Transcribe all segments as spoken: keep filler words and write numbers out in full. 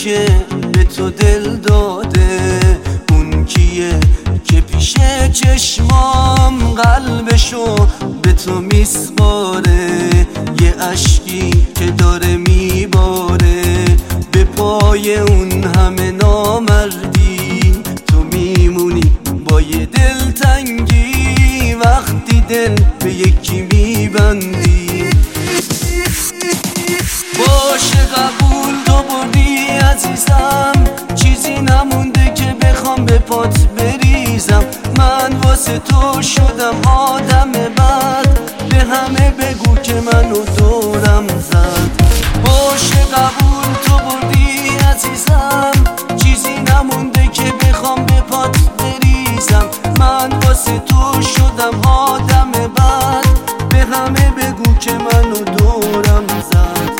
که به تو دل داده؟ اون کیه که پیش چشمام قلبشو به تو میسپاره؟ یه اشکی که داره میباره به پای اون همه نامردی، تو میمونی با یه دلتنگی وقتی دل به یکی میبندی. باشه قبول تو بردی عزیزم، چیزی نمونده که بخوام به پات بریزم. من واسه تو شدم آدم بد، به همه بگو که منو دورم زد. باشه قبول تو بردی عزیزم، چیزی نمونده که بخوام به پات بریزم. من واسه تو شدم آدم بد، به همه بگو که منو دورم زد.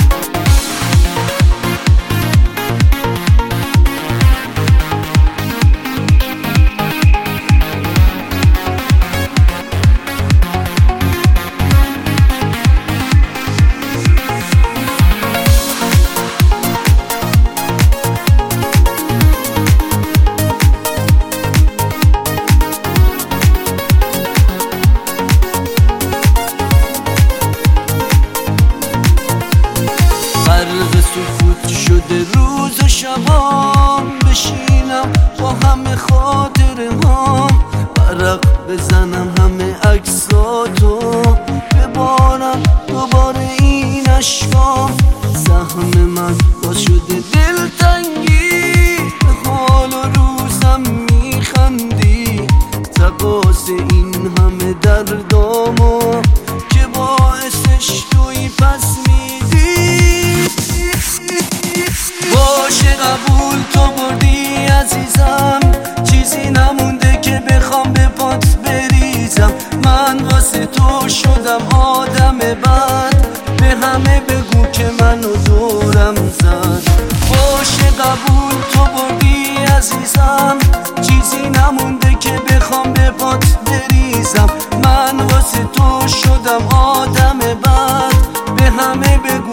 غرق سکوت شده روز و شبام، بشینم با همه خاطره هام، ورق بزنم همه عکساتو، ببارم دوباره این اشکام. زخم من باز شده دلتنگی، به حال و روزم میخندی. تقاس این همه دردامو که باعثش توی پس میدی. باشه قبول تو بردی عزیزم، چیزی نمونده که بخوام به پات بریزم. من واسه تو شدم آدم بد، به همه بگو که منو دورم زد. باشه قبول تو بردی عزیزم، چیزی نمونده که بخوام به پات بریزم. من واسه تو شدم آدم بد، به همه بگو